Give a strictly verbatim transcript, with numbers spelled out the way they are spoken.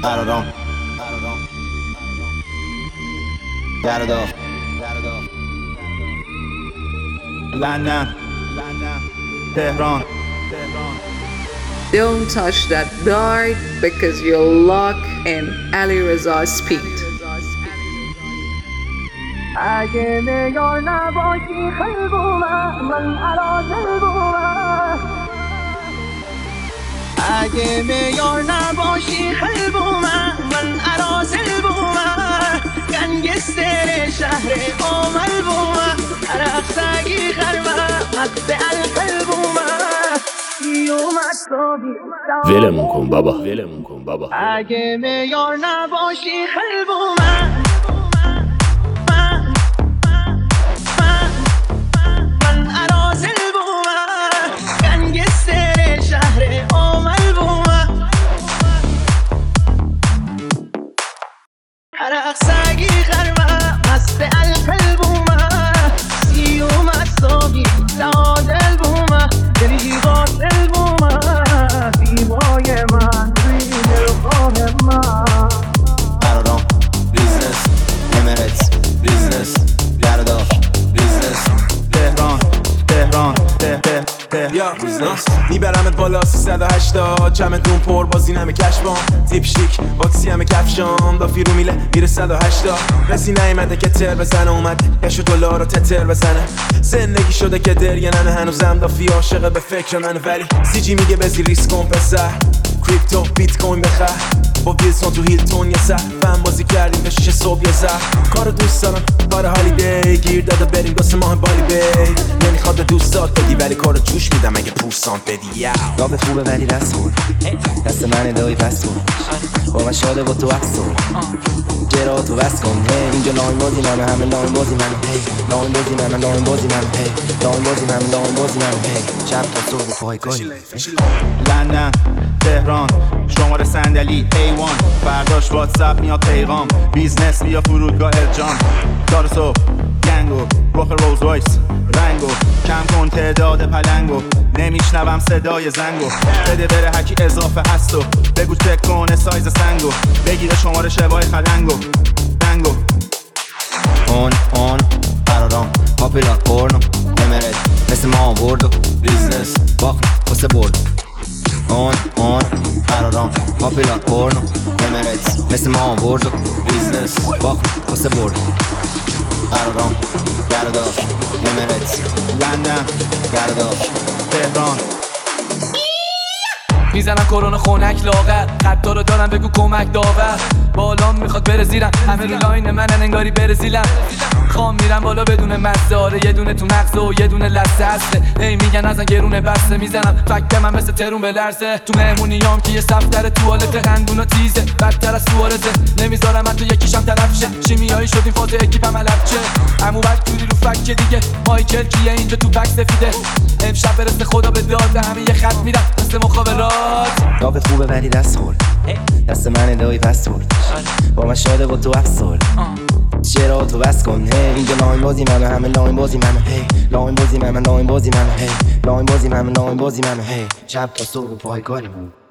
قرارام گرداف لندن تهران. Don't touch that dart because you're locked in Ali Reza's speed. اگه نگار نباشی خلبومه من عرازل بومه اگه میار نباشی خلبومه من عرازل بومه گنگستر شهر آمل بومه عرقسگی خرمه مست القلبومه ولمون کن بابا ولمون کن بابا اگه میار نباشی خلبومه عرقسگی خرمه مست القلبومه سیوم اصابی دادل بومه دلی غافل بومه زیبای من روی دلخواه من. قرارام بیزنس امارات بیزنس گرداف بیزنس تهران تهران ته ته ته یا میبرمت بالا سیصد و هشتاد چمدون پر بازی نمه کشبان تیپ شیک باکسی همه کفشام دا فیرو میله میره صد و هشتاد کسی نیمده که تر بزنه اومده کشو دلار رو تتر بزنه زندگی شده که دریه ننه هنوزم دا فی عاشقه به فکر منه ولی سی جی میگه بزی ریسک کن پسر کریپتو بیت کوین بخر با ویلسون تو هیلتون یه سر فن بازی کردیم به شیش صبح یه زر کار دوست دارم کار هالیدی گیر داده بریم واسه ماه بالی بی نمیخواد به دوستات بدی ولی کارو جوش میدم اگه پوسان بدی یا رابط خوبه ولی رسول دست من دایی پسول با من شاده با تو افسول جرا تو بس کن هی اینجا لاین بازی منه همه لاین بازی منه هی لاین بازی منه لاین بازی منه هی لاین بازی منه لاین بازی منه هی شب تا صبح پایگاهی لندن تهران شماره صندلی ایوان فرداش واتساپ میاد پیغام بیزنس بیا فرودگاه ارجان دار صبح گنگو رخ روز رایس رنگو کم کن تعداد پلنگو نمیشنوم صدای زنگو بده بره هکی اضافه هستو بگو چک کنه سایز سنگو بگیره شماره شبای خلنگو دنگو اون اون قرارام پاپیلار پورنو امارات مثل ما آوردو بیزنس باخت واسه برد اون اون قرارام پاپیلار پورنو امارات مثل ما آوردو بیزنس باخت واسه برد قرارام گرداف امارات لندن گرداف تهران. میزنم کرونا خونک لاغر خطا رو دارم بگو کمک داور بالام میخواد بره زیرم همه رو لاین منن انگاری بره زیلم خوام میرم بالا بدون مزه آره یه دونه تو مغزه و یه دونه لسه هسته هی میگن ازن گرونه بسته میزنم فکر من مثل ترون به لرزه تو مهمونیام که یه صف در توالت قندونا تیزه بدتر از توارزه نمیذارم حتی یکیشم طرف شه شیمیایی شدیم فاز اکیپم علب چه عمو بک توری رو فکر دیگه مایکل کیه اینجا تو بک سفیده امشب برسه خدا به داده همه یه خط میرم مثل مخابرات رابط خوبه ولی دست خورد دست من دایی پسول با من شاده با تو افسول چرا تو بس کن هی اینجا لاین بازی منه همه لاین بازی منه هی لاین بازی منه لاین بازی منه هی لاین بازی منه لاین بازی منه هی شب تا صبح پایگاهی